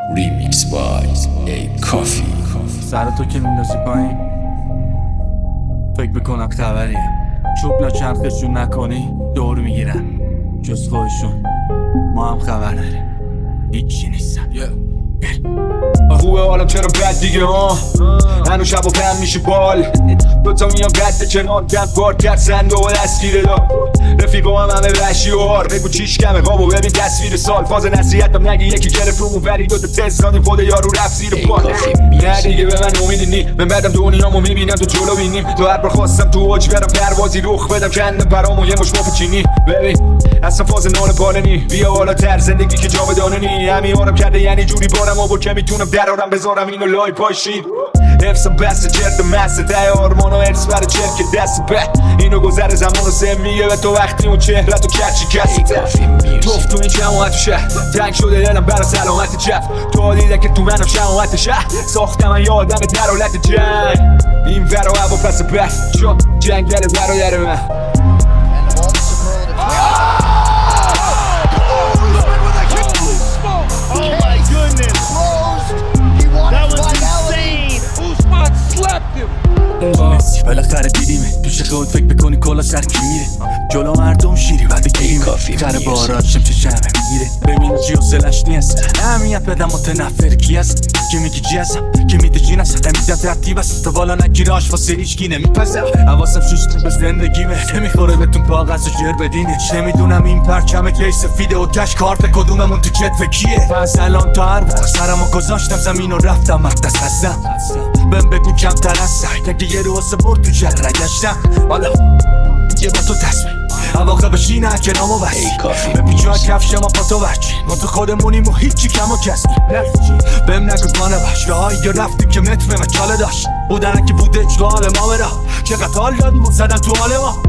Remix by A Coffee. سر تو که میندازی پایین فکر بکنم خبریه. چوب چرخشون نکنی دور میگیرن جز خودشون. ما هم خبر داریم هیچی نیستن. خوبه حالا چرا بد دیگه ها هنو شب و پم میشه بال دوتا میان قد کنار کم کار کرد سنده و دستگیره دا رفیقا هم همه وحشی و هار بگو چیش کمه قابو ببین تصویر سال فاز نصیحتم نگی یکی گرفت رو ولی دوتا تست دادیم خود یارو رفت زیر پال. نه دیگه به من امیدی نی من بعدم دنیامو میبینم تو جلو بینیم تو هر بار خواستم تو اوج برم پروازی رخ بدم کندم پرامو یه مش مف چینی ببین اصلا فاز نان پالنی بیا حالا تر زندگی که جاودانه نی همین آرم کرده یعنی جوری بارم آور که میتونم درارم بذارم اینو لای پاشید حفظم بسته چرت مسته ده آرمان و ارس برای چرک دست به اینو گذر زمان و سه میگه به تو وقتی اون چهره تو کچی کسی توف تو این جماعت شهر تنگ شده دلم برای سلامت جف تو دیده که تو منم شماعت شهر ساختم من یه آدم در حالت جنگ این ورا هوا پس بس چون جنگل برادر من بالاخره دیدیمه توش خود فکر بکنی کلا سر کی میره جلو مردم شیری بعد گیریمه خره بارات شمچه شمه میگیره ببین چی حسلش نیست اهمیت بدم متنفر کی هست که میگی چی هستم که میده چی نست نمیدم ترتیب است تو بالا نگیره آشفاسه هیچکی نمیپسم حواسم شوش به زندگیمه نمیخوره بهتون کاغذ و جر بدینش نمیدونم این پرچمه کی سفیده و کش کارت کدوممون تو کتف کیه پس الان تا هر وقت سرمو گذاشتم زمین و رفتم مقدس هستم بهم بگو کمتر هستم که یه روز برد تو شهر گشتم حالا یه با تو تصمیم عواقبش اینه که نامو بسی به پیچوها کفش ما پا تو بچی ما تو خودمونیم و هیچی کم و کسی بهم نگو پانه باش راهایی که رفتیم که متر من چاله داشت بودن که بوده اشغال ما برا چقدر حال دادیم و زدن تو حال ما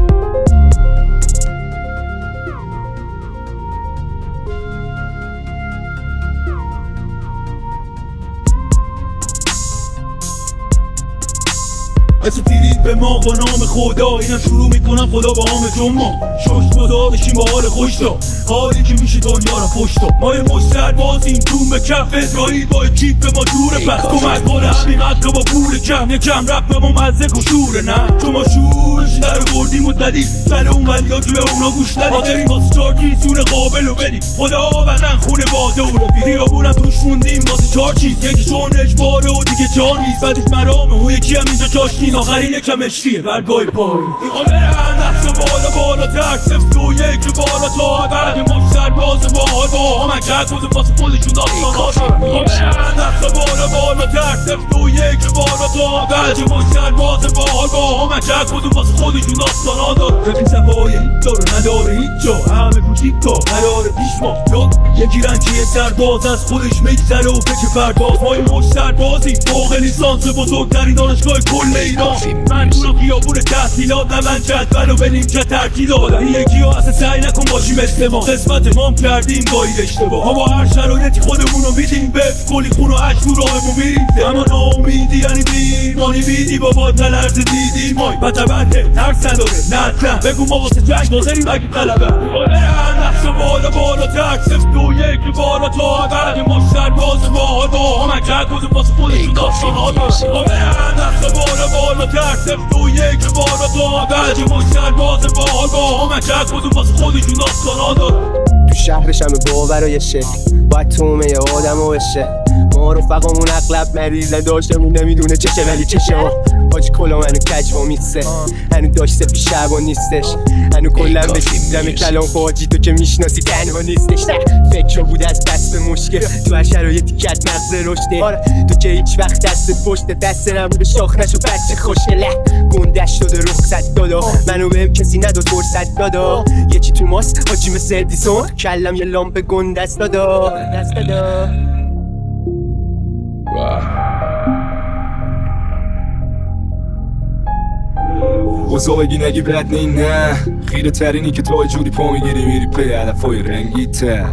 مثل دیرید به ما با نام خدا اینم شروع میکنم خدا با عام جمعه شش بزا بشیم با حال خوش دا حالی که میشه دنیا را پشت دا ما یه مشتر بازیم تون به کف اسرائیل با کیف به ما دوره پس کمک باره همین حقا با پول کم یکم رفت به ما مزه کشوره نه چون ما شورش در بردیم و زدیم سر اون ولیا توی اونا گوش ندیم حاضریم واسه چارچی سون قابل رو بدیم خدا بدن خونه باده و رفیقی را بونم توش موندیم واسه چارچیز یکیشون اجباره و دیگه جا نیست بعدش مرامه و یکی هم اینجا چاشنین آخری یکم اشتیه برگاه پای این برن دست بالا ترک سفت و یک بالا تا بعد مشتر باز باحال با همه کرد بوده پاس خودشون داستان این برن دست بالا ترک سفت و یک بالا تا بعد مشتر باز باحال با همه کرد بوده پاس خودشون داستان ها داد رفیق سفایی داره نداره هیچ جا همه کوچیک تا قرار پیش ما جاد یکی رنگیه سرباز از خودش میگذره و فکر پرداز ما این مشتر بازی فوق لیسانس بزرگترین دانشگاه کل ایران من تو رو خیابون تحصیلات نمن جدول و بریم چه ترکیلات این یکی ها اصلا سعی نکن باشی مثل ما قسمت مام کردیم باید اشتباه اما هر شرایطی خودمونو میدیم بف کلی خون و عشق رو راهمون میریم اما ناامیدی یعنی بیمانی بیدی بابا تلرز دیدی مای بطبنده ترس نداره نه اصلا بگو ما واسه جنگ ناظریم اگه طلبه برن نفس بالا ترک سفت و یک بالا تا بعد مشتر باز با همه کرد بوده پاس خودشون داستان ها دار برن نفس بالا ترک سفت و یک بالا تا بعد مشتر باز با همه کرد بوده پاس خودشون داستان ها دار تو شهرش همه باورای شکل باید تومه یه آدم و بشه ما رفقامون اغلب مریضه داشتمون نمیدونه چشه ولی چشه ها حاج کلا منو کجوا میسته هنو داشته پیش شبا نیستش هنو کلن بشیدم کلام خواجی تو که میشناسی تنها نیستش نه فکر بود از دست به مشکل تو هر شرایطی کت مغز رشده آره تو که هیچ وقت دست پشت دست نبوده شاخ نشو بچه خوشگله گندش شده رخصت دادا منو بهم کسی نداد فرصت دادا یکی تو ماست حاجی مثل ادیسون کلم یه لامپ گندست دادا دست دادا اوزا بگی نگی بد نی نه خیره ترینی که تو جوری پا میگیری میری پی علفای رنگی تر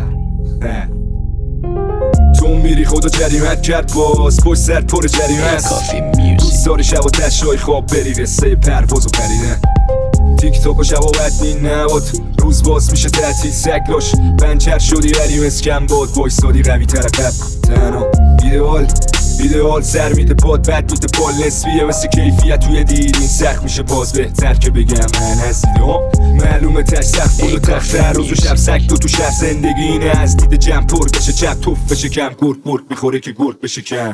تو میری خدا جریمت کرد باز پشت سر پر جریمه است دوست داری شب و تشای خواب بری قصه پرواز و پریدن تیک توک و شب و بدنی نباد روز باز میشه تعطیل سگلاش پنچر شدی ولی مسکن باد وایسادی قوی تر قبل تنها ایدئال سر میده باد بد میده بال نسبیه مثل کیفیت توی دید این سخت میشه باز بهتر که بگم من هستیدم معلومه تش سخت بود و تختر روز و شب سک دو تو شهر زندگی اینه از دید جمع پر بشه چپ توف بشه کم گرد میخوره که گرد بشه کم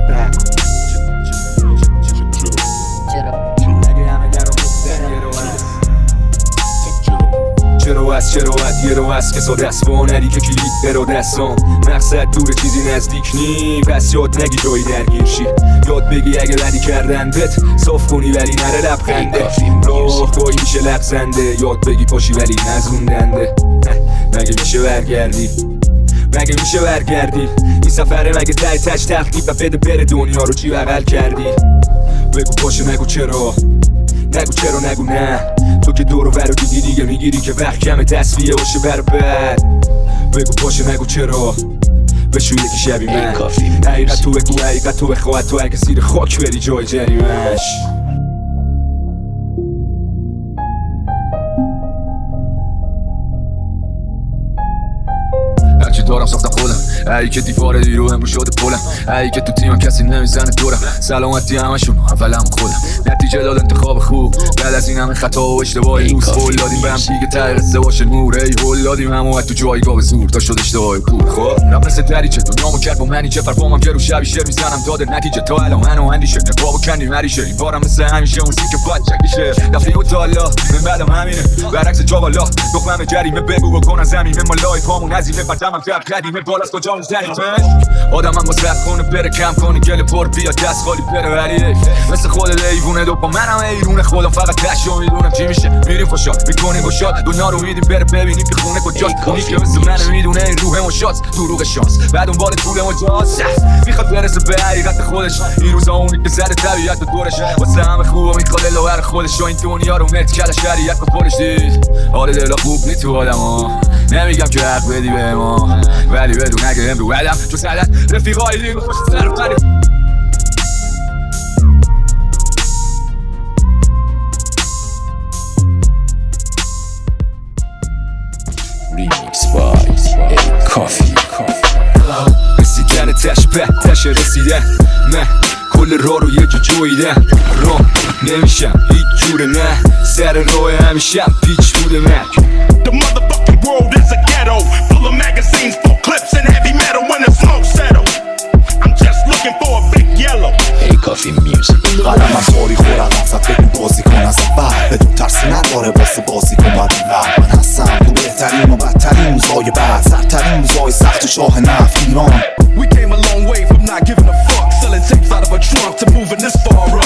چرا یه رو از کسا دست با نری که کلید برا دستان مقصد دور چیزی نزدیک نی پس یاد نگی جایی درگیر شی یاد بگی اگه بدی کردن بت صاف کنی ولی نره لبخنده راه گاهی میشه لغزنده یاد بگی پاشی ولی نزوندنده مگه میشه برگردی این سفره مگه تش تخلیب و بده بره دنیا رو چی بغل کردی بگو باشه نگو چرا نگو نه تو که دورو برو دیگه میگیری که وقت کمه تصفیه باشه برو بد بگو باشه نگو چرا بشو یکی شبی من حقیقت تو بگو حقیقت تو بخواهد تو اگه زیر خاک بری جای جریمش هرچی دارم ساختم خودم ای که دیوار دیرو امرو شده پولم ای که تو تیمم کسی نمیزنه دورم سلامتی همشون اولم خودم نتیجه داد انتخاب خوب بعد از این همه خطا و اشتباهی روز هول دادیم به هم دیگه تغییر قصه باشه نور ای هول دادیم همه تو جایگاه به زور تا شد اشتباهی پور خب رب مثل دریچه دنیامو کرد با منی چه فرفامم که رو شبی شعر میزنم داده نتیجه تا الان منو اندیشه نقابو کندیم هریشه این بارم مثل همیشه موزیک بد چکیشه دفعه اوتالا من بعدم همینه برعکس جاوالا دخمم جریمه بگو بکن از زمین مالای پامون هزینه فتمم تب قدیمه بالاست کجا میزنیمش آدمم با سخت کنه بره کم کنه گل پر بیا دست خالی بره ولی مثل خود دیوونه دو با منم ایرونه خودم فقط تشو میدونم چی میشه میریم خوشحال میکنیم گشاد دنیا رو میدیم بره ببینیم که خونه کجاست اونی که مثل من میدونه این روح مشاست دروغ شانس بعد اون بال طول مجاز میخواد برسه به حقیقت خودش این روزا اونی که سر طبیعت و دورش واسه همه خوبه میخواد لاور خودش و این دنیا رو مت کرده شریعت به خودش دید حال دلا خوب نی تو آدما نمیگم که حق بدی به ما ولی بدون اگه امرو بدم چون سعدت رفیقای دیگه خوش سر بری Remix by A Coffee رسیدن تش تش رسیدن نه کل راه رو یه جویدن راه نمیشم هیچ جوره نه سر راه همیشم پیچ بوده من The motherfucking world is a ghetto full of magazines, full clips and heavy metal when the smoke settles. I'm just looking for a big yellow. A Coffee Music قلمم طوری خورم ازت بگو بازی کن از اول بدون ترسی نداره واسه بازی کن باید من هستم تو بهترین و بدترین روزای بعد سرترین روزای سخت شاه نفت ایران We came a long way from not giving a fuck, selling tapes out of a trunk to moving this far up.